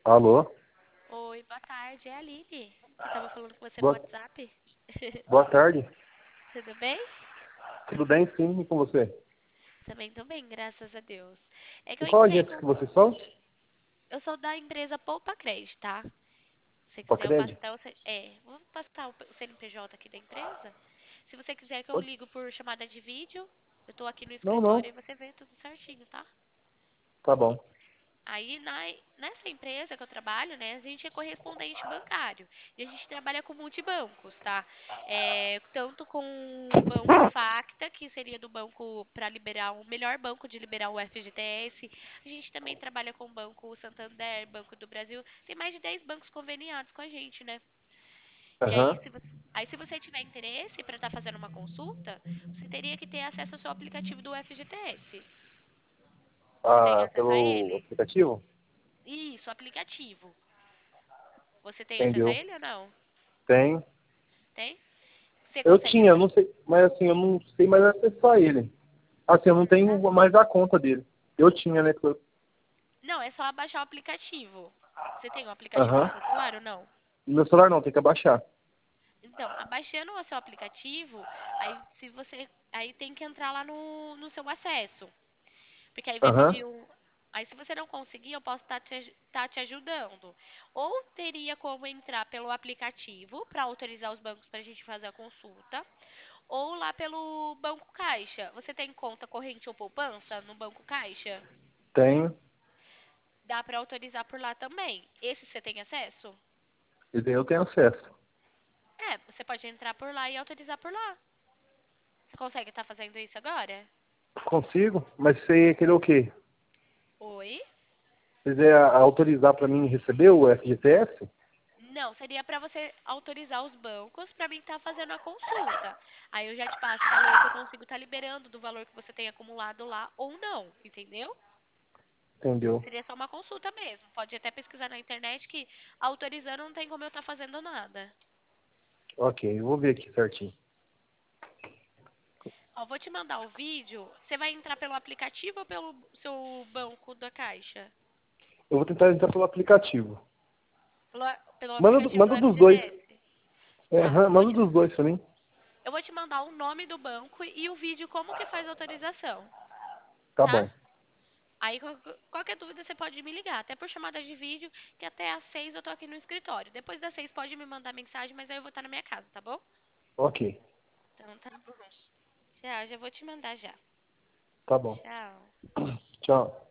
Alô? Oi, boa tarde. É a Aline, que tava falando com você no Boa, WhatsApp. boa tarde. Tudo bem? Tudo bem, sim, e com você? Também tô bem, graças a Deus. É que E eu qual entrei agência com... que vocês são? Eu sou da empresa Poupa Crédito, tá? Se você quiser, eu passo Pacred? até o... vou passar o CNPJ aqui da empresa. Se você quiser que eu Pode? ligo por chamada de vídeo, eu tô aqui no Não, escritório não. e você vê tudo certinho, tá? Tá bom. Aí nessa empresa que eu trabalho, né, a gente é correspondente bancário. E a gente trabalha com multibancos, tá? Tanto com o banco Facta, que seria do banco para liberar o melhor banco de liberar o FGTS. A gente também trabalha com o Banco Santander, Banco do Brasil. Tem mais de 10 bancos conveniados com a gente, né? E aí, Aham. se você tiver interesse para estar fazendo uma consulta, você teria que ter acesso ao seu aplicativo do FGTS. Você tem Ah, acesso a pelo ele? aplicativo? Isso, aplicativo. Você tem acesso a Entendeu? ele ou não? Tem. Tem? Você Eu consegue tinha, eu acessar? não sei, mas assim, eu não sei mais acessar ele. Assim, eu não tenho Tá. mais a conta dele. Eu tinha, né? Não, é só baixar o aplicativo. Você tem o aplicativo no Aham. seu celular ou não? No meu celular não, tem que abaixar. Então, abaixando o seu aplicativo, aí tem que entrar lá no seu acesso. Porque aí vai Aham. pedir um. Aí se você não conseguir, eu posso tá te ajudando. Ou teria como entrar pelo aplicativo para autorizar os bancos para a gente fazer a consulta. Ou lá pelo Banco Caixa. Você tem conta corrente ou poupança no Banco Caixa? Tenho. Dá para autorizar por lá também. Esse você tem acesso? E daí eu tenho acesso. Você pode entrar por lá e autorizar por lá. Você consegue estar fazendo isso agora? Consigo? Mas você ia querer o quê? Oi? Se quiser autorizar para mim receber o FGTS? Não, seria para você autorizar os bancos para mim estar fazendo a consulta. Aí eu já te passo o valor que eu consigo estar liberando do valor que você tem acumulado lá ou não, entendeu? Entendeu? Seria só uma consulta mesmo. Pode até pesquisar na internet que autorizando não tem como eu estar fazendo nada. Ok, eu vou ver aqui certinho. Ó, vou te mandar o vídeo. Você vai entrar pelo aplicativo ou pelo seu banco da Caixa? Eu vou tentar entrar pelo aplicativo. Pelo Manda, aplicativo do manda dos dois. FGTS. É, Tá, manda dos dois pra mim. eu vou te mandar o nome do banco e o vídeo como que faz a autorização, Tá tá? bom. Aí qualquer dúvida você pode me ligar, até por chamada de vídeo, que até às 6 eu tô aqui no escritório. Depois das 6 pode me mandar mensagem, mas aí eu vou estar na minha casa, tá bom? Ok, Então tá bom. Já vou te mandar já. tá bom. Tchau. Tchau.